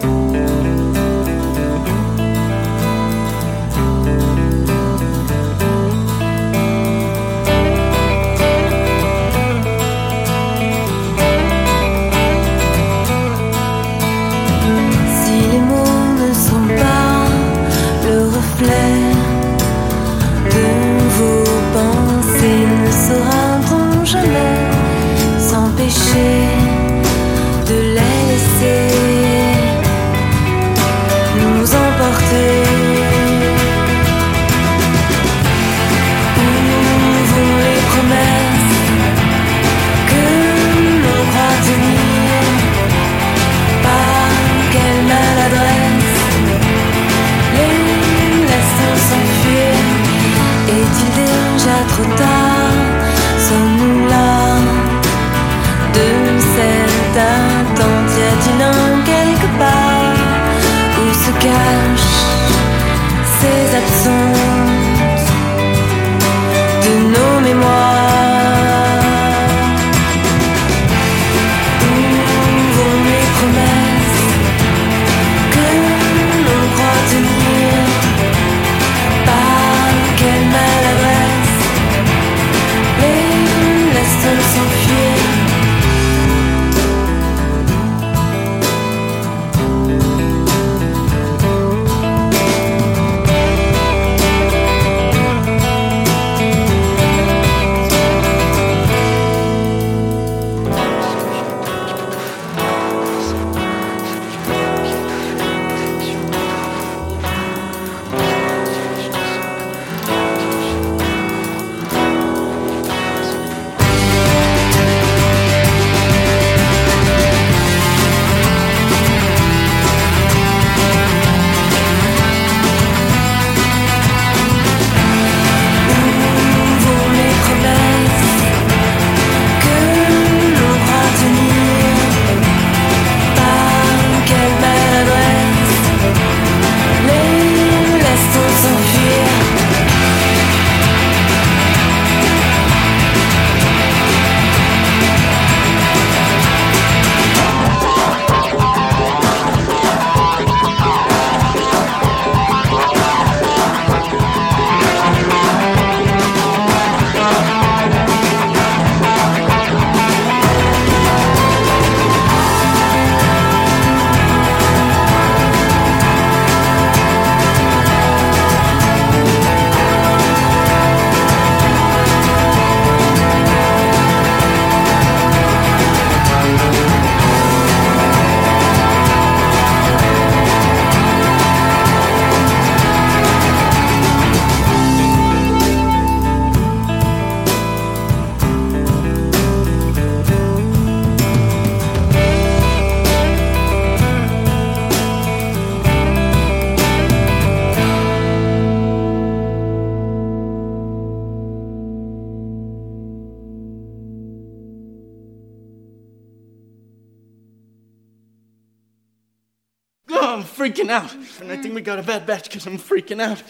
I'm freaking out. And I think we got a bad batch because I'm freaking out.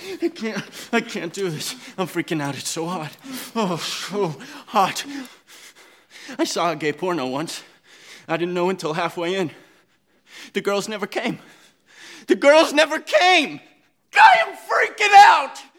I can't do this. I'm freaking out. It's so hot. Oh, so hot. I saw a gay porno once. I didn't know until halfway in. The girls never came. The girls never came. I am freaking out.